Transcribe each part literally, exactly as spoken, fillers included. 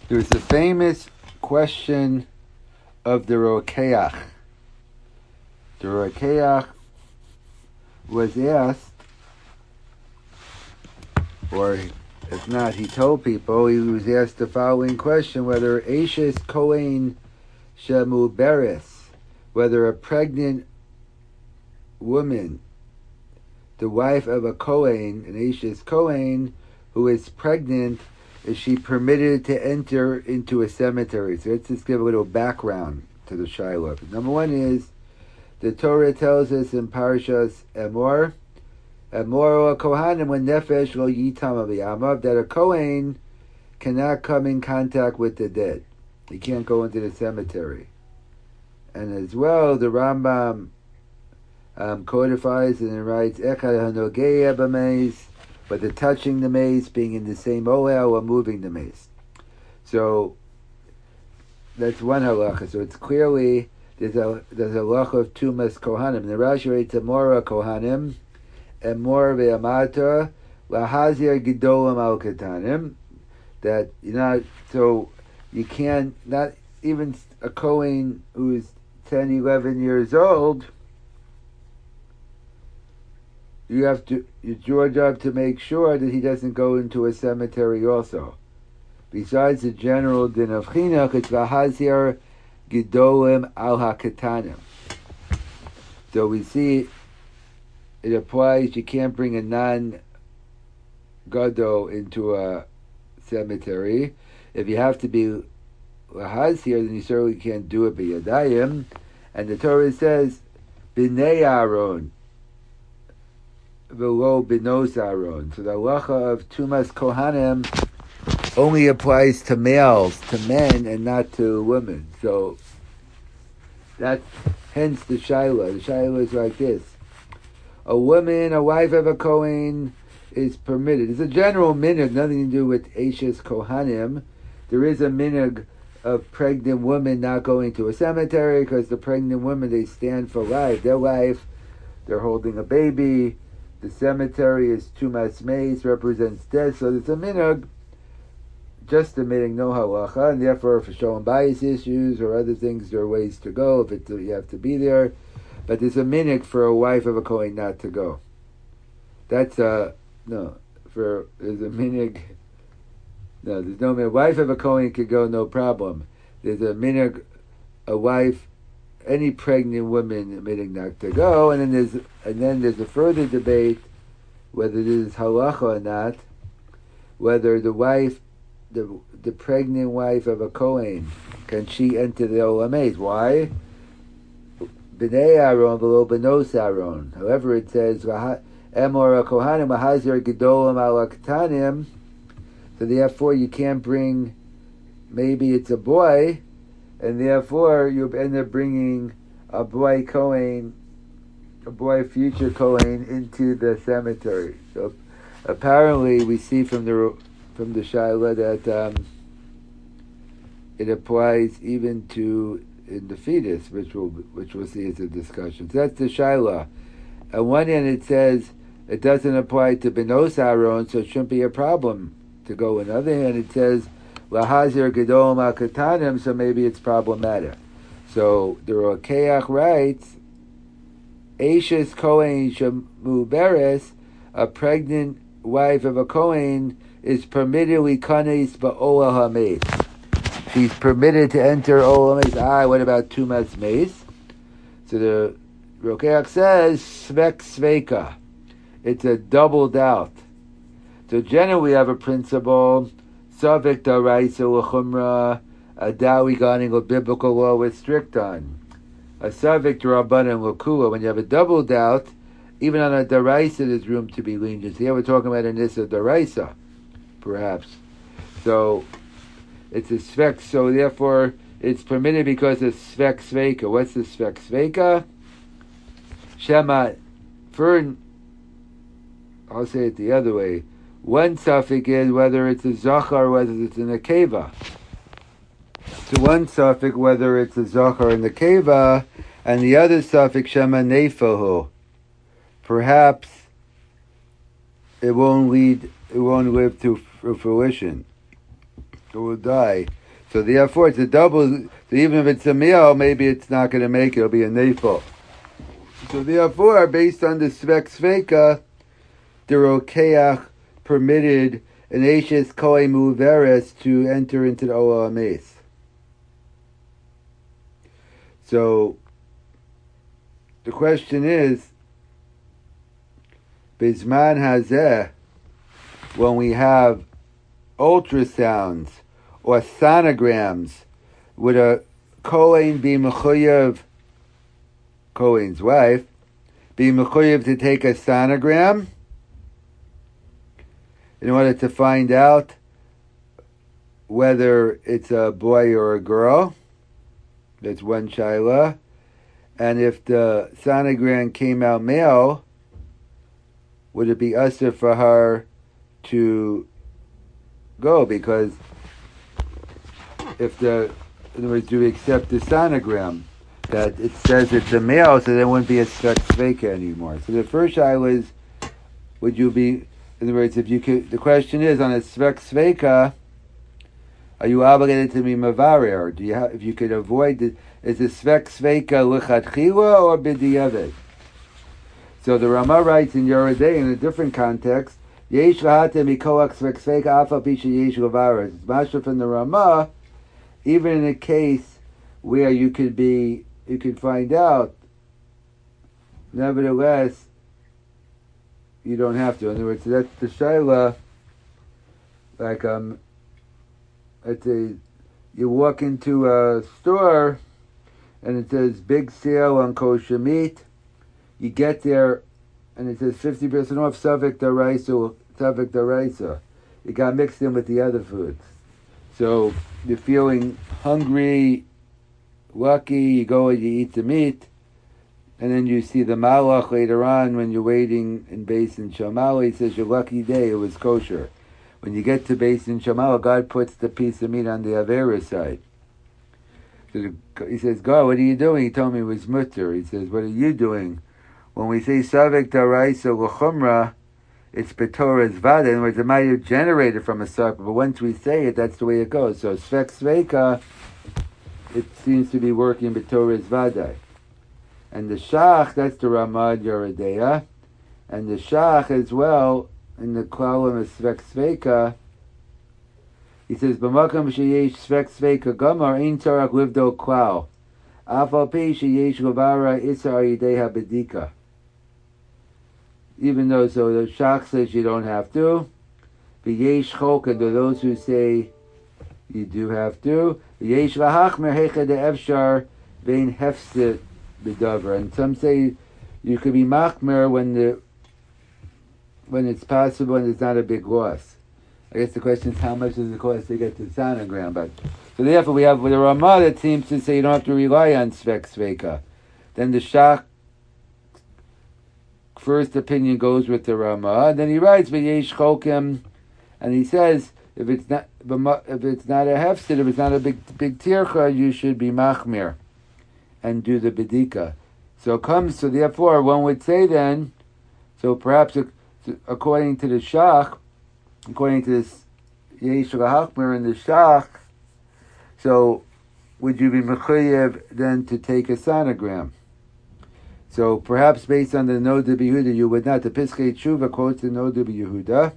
There's a famous question of the Rokeach. The Rokeach was asked, or if not, he told people, he was asked the following question, whether Ashes Kohen Shemu Beres, whether a pregnant woman, the wife of a Kohen, an Ashes Kohen, who is pregnant, is she permitted to enter into a cemetery? So let's just give a little background to the Shiloh. Number one is, the Torah tells us in Parashas Emor, Emor Kohanim when Nefesh lo yitam aviyamav, that a Kohen cannot come in contact with the dead. He can't go into the cemetery. And as well, the Rambam um, codifies and it writes, Echad hanogeya b'meis, but the touching the mace, being in the same ohel, or moving the mace. So that's one halacha. So it's clearly there's a there's a halacha of tumas kohanim. The Rashi writes Amora kohanim, emor ve'amata lahazir gidolim al katanim. That you know, so you can't, not even a kohen who's ten, eleven years old. You have to, it's your job to make sure that he doesn't go into a cemetery also. Besides the general din of chinuch, it's v'hazir gidolim al hakatanim. So we see it applies, you can't bring a non-gado into a cemetery. If you have to be v'hazir, then you certainly can't do it b'yadayim. And the Torah says, b'nei Aaron, below Binos Aaron. So the halacha of Tumas Kohanim only applies to males, to men, and not to women. So that's hence the Shiloh. The Shiloh is like this. A woman, a wife of a Kohen, is permitted. It's a general minhag, nothing to do with Ashes Kohanim. There is a minhag of pregnant women not going to a cemetery, because the pregnant women, they stand for life. Their life, they're holding a baby. The cemetery is tumas meis, represents death, so there's a minhag, just a minhag, no halacha, and therefore for shalom bayis issues or other things, there are ways to go if it, you have to be there, but there's a minhag for a wife of a kohen not to go. That's a, no, for, there's a minhag, no, there's no minhag. A wife of a kohen could go, no problem. There's a minhag, a wife, any pregnant woman minhag not to go, and then there's and then there's a further debate whether this is halacha or not, whether the wife, the the pregnant wife of a kohen, can she enter the olam hazeh? Why? B'nei Aaron below benos Aaron. However, it says emor kohanim v'hazir gedolim al katanim. So therefore, you can't bring. Maybe it's a boy. And therefore, you end up bringing a boy Kohen, a boy future Kohen, into the cemetery. So apparently, we see from the from the Shiloh that um, it applies even to in the fetus, which we'll which we'll see as a discussion. So that's the Shiloh. On one hand, it says it doesn't apply to Benos Aaron, so it shouldn't be a problem to go. On the other hand, it says lahazir gedolim al katanim, so maybe it's problematic. So the Rokeach writes, Ashes Kohen Shemu Beres, a pregnant wife of a Kohen, is permitted likanes ba'olah hameis. She's permitted to enter olah hameis. Ah, what about tumas meis? So the Rokeach says svek sveka. It's a double doubt. So generally we have a principle. Savik daraisa l'chumra, a doubt regarding a biblical law with strict on. A savik d'rabbanan l'kula, when you have a double doubt, even on a daraisa there's room to be lenient. So here we're talking about an issa daraisa, perhaps. So it's a svek, so therefore it's permitted because it's svek sveka. What's the svek sveka? Shema, for, I'll say it the other way. One suffix is whether it's a zachar or whether it's in a keva. So one suffix whether it's a zachar in the keva, and the other suffix shema nefahu. Perhaps it won't lead, it won't live to fruition. it will die. So therefore, it's a double. So even if it's a male, maybe it's not going to make it. It'll be a nefel. So therefore, based on the svek sveka, the rokeach permitted an ashes kohen muveres to enter into the olah mace. So the question is, Bizman hazeh, when we have ultrasounds or sonograms, would a kohen be mechuyev, kohen's wife, be mechuyev to take a sonogram in order to find out whether it's a boy or a girl? That's one shaila. And if the sonogram came out male, would it be usher for her to go? Because if the, in other words, do we accept the sonogram that it says it's a male, so there wouldn't be a svek sveka anymore. So the first shaila is, would you be, in other words, if you could, the question is, on a svek sveka, are you obligated to be mavarer? Do you have, if you could avoid the, is the svek sveka lichatchila or b'diavad? So the Rama writes in Yoredei in a different context, Yesh lahate mikoach svek sveka afa pisha yesh levarer. It's masha from the Rama, even in a case where you could be, you could find out, nevertheless, you don't have to. In other words, that's the shaila, like, um, it's a, you walk into a store and it says big sale on kosher meat. You get there and it says fifty percent off Savik Daraisa, Savik Daraisa. It got mixed in with the other foods. So you're feeling hungry, lucky, you go and you eat the meat, and then you see the malach later on when you're waiting in Beis in Shammai. He says, your lucky day, it was kosher. When you get to Beis in Shammai, God puts the piece of meat on the Avera side. So he says, God, what are you doing? He told me it was mutter. He says, what are you doing? When we say Savik Daraisa L'chumra, it's B'Torah's Vada. In other words, it might have generated from a sarpa, but once we say it, that's the way it goes. So Svek Sveka, it seems to be working B'Torah's Vada. And the Shach, that's the Ramad Yoredeya. And the Shach as well, in the column of Svek Sveka, he says, B'makam sheyesh Svek Sveka gamar ein tzarach livdo klal. Afal pi sheyesh levara isar yideha bedika. Even though, so the Shach says you don't have to. V'yesh chok, and to those who say you do have to. V'yesh lahachmer hecha de efshar vein hefsit b'davar. And some say you could be machmer when the when it's possible and it's not a big loss. I guess the question is how much does it cost to get to the sonogram? But so therefore we have with the Ramah that seems to say you don't have to rely on Svek Sveka. Then the Shach first opinion goes with the Ramah, and then he writes V'yesh chokim, and he says if it's not if it's not a hefsid, if it's not a big big tircha, you should be machmir and do the bedika. So it comes so therefore one would say then, so perhaps according to the Shach, according to this Yesh Lahachmer and the Shach, so would you be mechuyev then to take a sonogram? So perhaps based on the Noda B'Yehuda you would not. The Piskei Tshuva quotes the Noda B'Yehuda.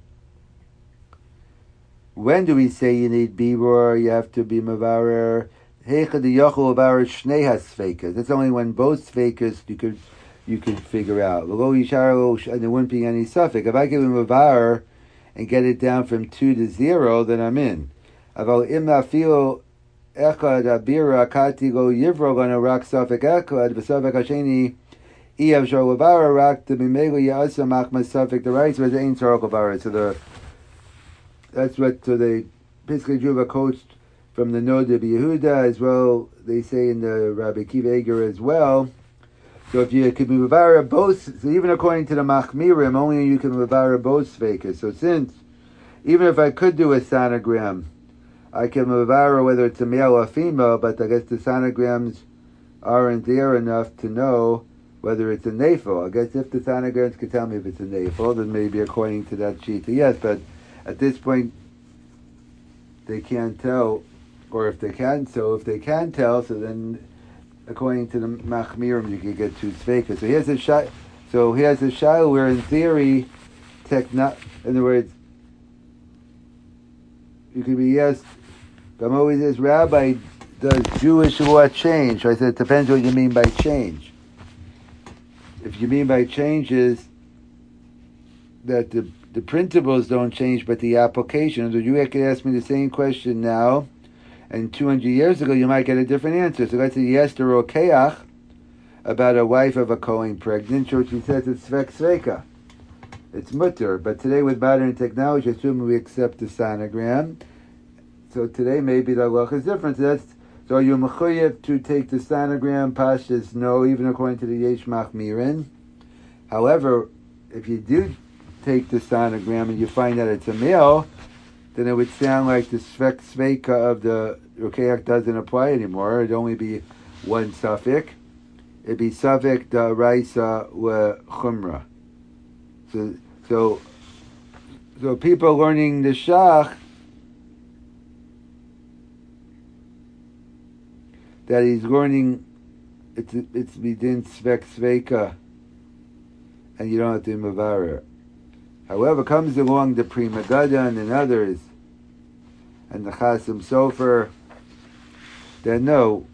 When do we say you need bibor? You have to be mavarer. Heicha de yochel mavarer shnei hasfekas. That's only when both sfekas you could you could figure out. Lo yishar, and there wouldn't be any suffix. If I give him mavarer and get it down from two to zero, then I'm in. Aval im nafilo echad abira kati lo yivro gonna rock suffix echad v'suffix hasheni iav shor levara rock the bimego yasa machmas suffix the right was ain't sorok levara. So the that's what so the Piskei Tshuva quotes from the Noda B'Yehuda as well. They say in the Rabbi Akiva Eger as well. So if you could be mevara both, so even according to the Machmirim, only you can mevara both svekas. So since, even if I could do a sonogram, I can mevara whether it's a male or female, but I guess the sonograms aren't there enough to know whether it's a nefel. I guess if the sonograms could tell me if it's a nefel, then maybe according to that sheet, yes, but at this point, they can't tell, or if they can, so if they can tell, so then according to the Machmirim, you could get two Sveikas. So here's a shot. So here's a shayla where, in theory, techno. In other words, you could be yes. I'm always this Rabbi. Does Jewish law change? So I said it depends what you mean by change. If you mean by change is that the the principles don't change, but the application. So you could ask me the same question now, and two hundred years ago you might get a different answer. So let's say yes, the rokeach about a wife of a Kohen pregnant, so she says it's svek sveka. It's mutter. But today with modern technology, assuming we accept the sonogram, so today maybe the halacha is different. So that's so are you mechuyev to take the sonogram? Pashas no, even according to the Yesh Machmirin. However, if you do take the sonogram and you find that it's a male, then it would sound like the svek sveka of the rokeach doesn't apply anymore. It'd only be one suffix. It'd be suffix the raisa wa chumra. So, so, so people learning the shach that he's learning it's it's within svek sveka, and you don't have to mavarer. However, comes along the Pri Megadan and others, and the Chasim Sofer, then no.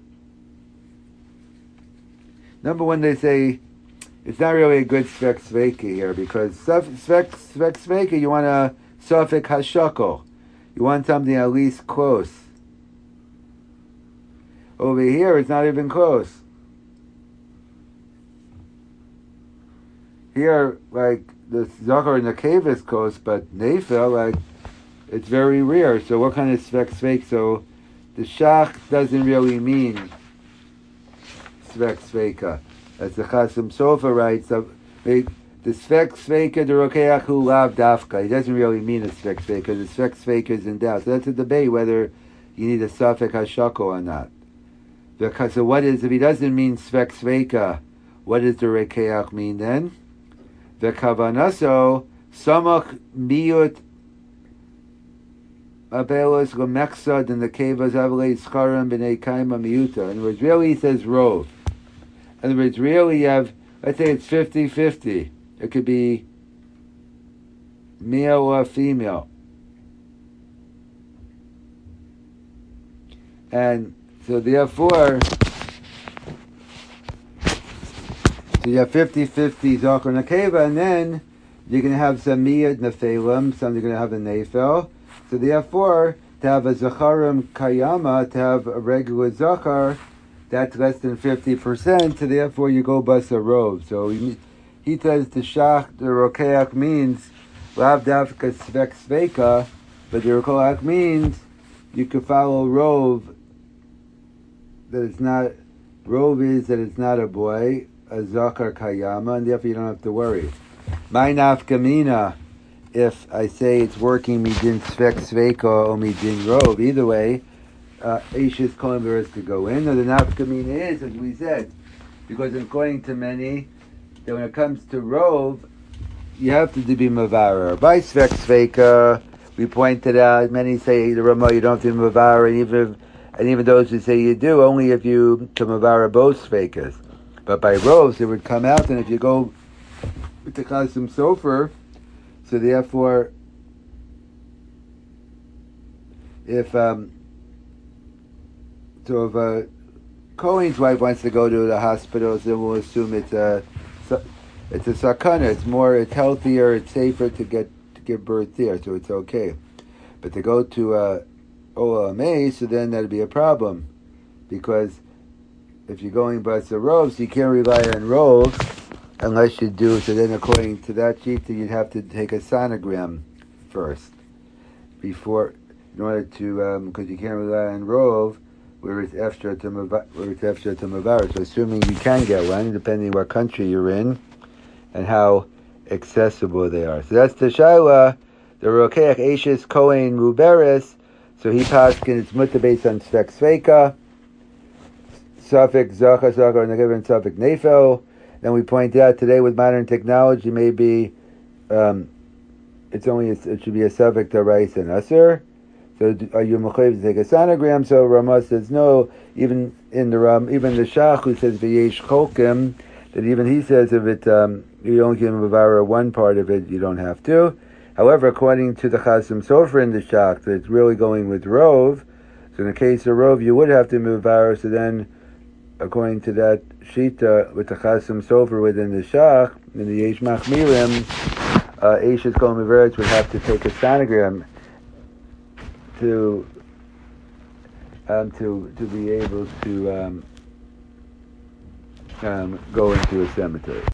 Number one, they say it's not really a good svek sveka here, because svek svek sveka you want a suffix hashako, you want something at least close. Over here, it's not even close. Here, like the Zachar and the cave is close, but Nefel, like it's very rare. So what kind of svek svek? So the shach doesn't really mean svek sveka. As the Chasim Sofer writes, uh, the svek sveka the rokeach hu lav dafka. He doesn't really mean a svek sveka. The svek sveka is in doubt. So that's a debate whether you need a suffix hashako or not. Because so what is, if he doesn't mean svek sveka, what does the rokeach mean then? The kavanaso samach miyut abelos gomeksad in the kevas avalei skaram b'nei kaima miyuta. In other words, really he says rov. In other words, really you have, let's say it's fifty-fifty. It could be male or female. And so therefore, so you have fifty-fifty Zachar and Nekeva, and then you're going to have some Miyad Nephilim, some you're going to have a Nephil. So therefore, to have a Zacharim Kayama, to have a regular Zachar, that's less than fifty percent, so therefore you go bus a rov. So he, he says the shach, the rokeach means lav dafka svek sveka, but the rokeach means you could follow rov, that it's not, rov is that it's not a boy, a zachar kayama, and therefore you don't have to worry. My nafkamina, if I say it's working midin svek sveka or midin rov, either way, uh, Eish's Kohen could go in, or the nafkamina is, as we said, because according to many, that when it comes to rov, you have to be mavarer. By svek sveka, we pointed out, many say the Rama you don't have to be mavarer, and even and even those who say you do, only if you to mavarer both svekas. But by rovs, it would come out, and if you go with the Chasim Sofer, so therefore, if um, so if a Kohen's wife wants to go to the hospital, then we'll assume it's a it's a sakana. It's more, it's healthier, it's safer to get to give birth there, so it's okay. But to go to uh, O L M A, so then that'd be a problem, because if you're going by the robes, you can't rely on robes unless you do. So then, according to that sheet, you'd have to take a sonogram first before, in order to, because um, you can't rely on rove where it's extra to mavar, where it's extra to mavar. So assuming you can get one, depending what country you're in and how accessible they are. So that's the shaila. The rokeach Eishes Kohen Muberes. So he paskin it's mutter based on svek sveka, suffix zachar zachar, and the given suffix nefel. Then we point out today with modern technology, maybe um, it's only a, it should be a suffix to rice and usher. So are you mechayiv to take a sonogram? So Rama says no. Even in the Ram, even the Shach who says v'yesh cholkim, that even he says if it um, you only can mevara one part of it, you don't have to. However, according to the Chasim Sofer in the Shach, that it's really going with Rov. So in the case of Rov, you would have to mevara. So then, according to that Shita with the Chasim Sofer within the Shach, in the Yesh Machmirim, uh, Eishes Kol Meveretz would have to take a sonogram to um, to to be able to um, um, go into a cemetery.